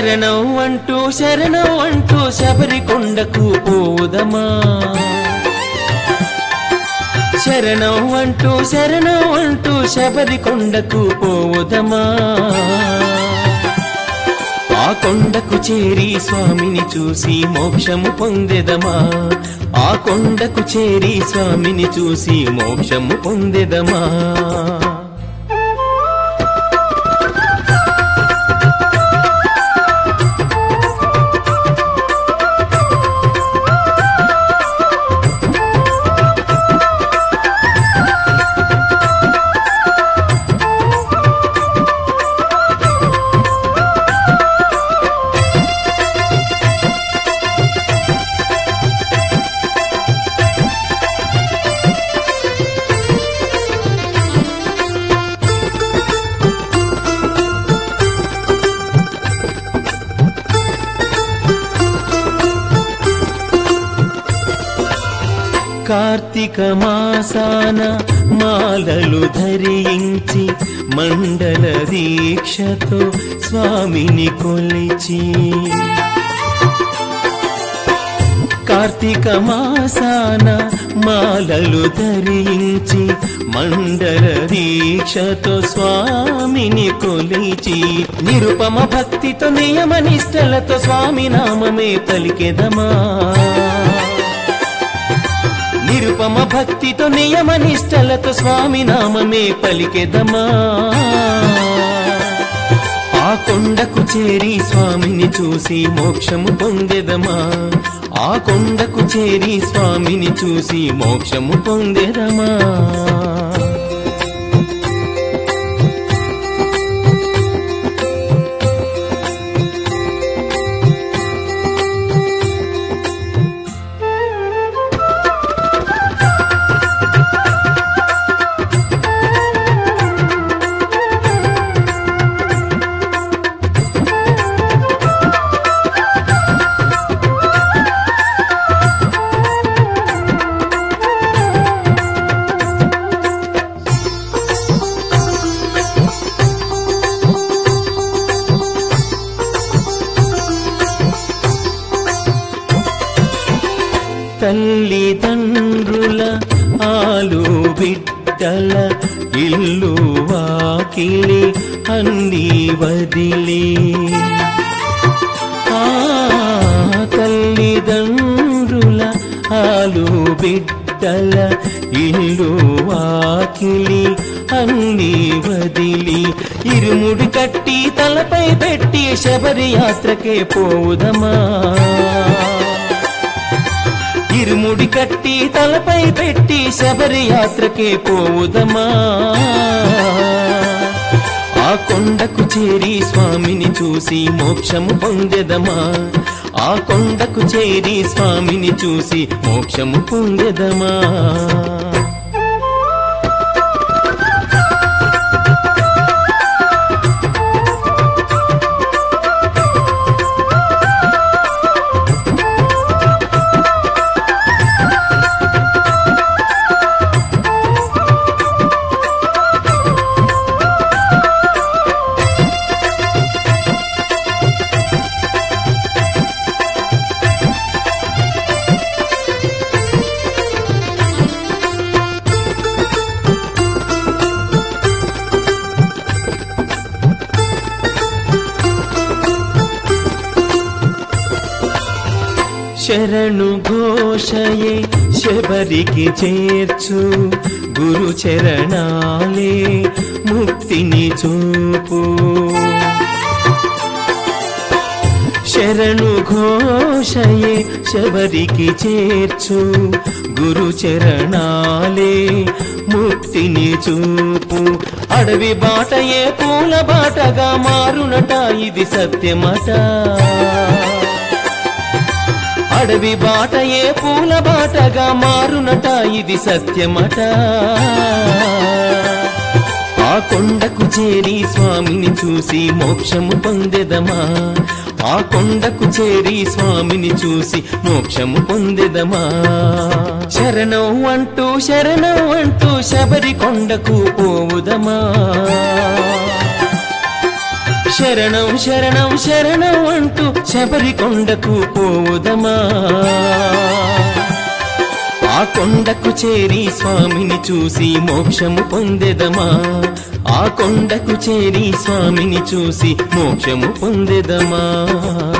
శరణం అంటూ శబరికొండకు పోదమా శరణం అంటూ శబరికొండకు పోదమా ఆ కొండకు చేరి స్వామిని చూసి మోక్షము పొందెదమా ఆ కొండకు చేరి స్వామిని చూసి మోక్షము పొందెదమా కార్తీక మాసాన మాలలు ధరించి మండల దీక్షతో స్వామిని కొలిచి కార్తీక మాసాన మాలలు ధరించి మండల దీక్షతో స్వామిని కొలిచి నిరుపమ భక్తితో నియమ నిష్టలతో స్వామి నామమే పలికెదమా నిరుపమ భక్తితో నియమ నిష్టలతో స్వామి నామమే పలికెదమా ఆ కొండకు చేరి స్వామిని చూసి మోక్షము పొందెదమా ఆ కొండకు చేరి స్వామిని చూసి మోక్షము పొందెదమా తల్లిదండ్రుల ఆలు బిడ్డల ఇల్లు వాకిలి అన్నీ వదిలి తల్లిదండ్రుల ఆలు బిడ్డల ఇల్లు వాకిలి అన్నీ వదిలి ఇరుముడి కట్టి తలపై పెట్టి శబరి యాత్రకే పోదమా ఇరుముడి కట్టి తలపై పెట్టి శబరి యాత్రకే పోదమా ఆ కొండకు చేరి స్వామిని చూసి మోక్షము పొందెదమా ఆ కొండకు చేరి స్వామిని చూసి మోక్షము పొందెదమా శరణు ఘోషయే శబరికి చేర్చు గురు చరణాలే ముక్తిని చూపు శరణు ఘోషయే శబరికి చేర్చు గురు చరణాలే ముక్తిని చూపు అడవి బాటయే పూల బాటగా మారునట ఇది సత్యమట అడవి బాటయే పూల బాటగా మారునట ఇది సత్యమట ఆ కొండకు చేరి స్వామిని చూసి మోక్షము పొందెదమా ఆ కొండకు చేరి స్వామిని చూసి మోక్షము పొందెదమా శరణం అంటూ శబరి కొండకు పోవుదమా శరణం శరణం శరణం అంటూ శబరి కొండకు పోవుదమా ఆ కొండకు చేరి స్వామిని చూసి మోక్షము పొందెదమా ఆ కొండకు చేరి స్వామిని చూసి మోక్షము పొందెదమా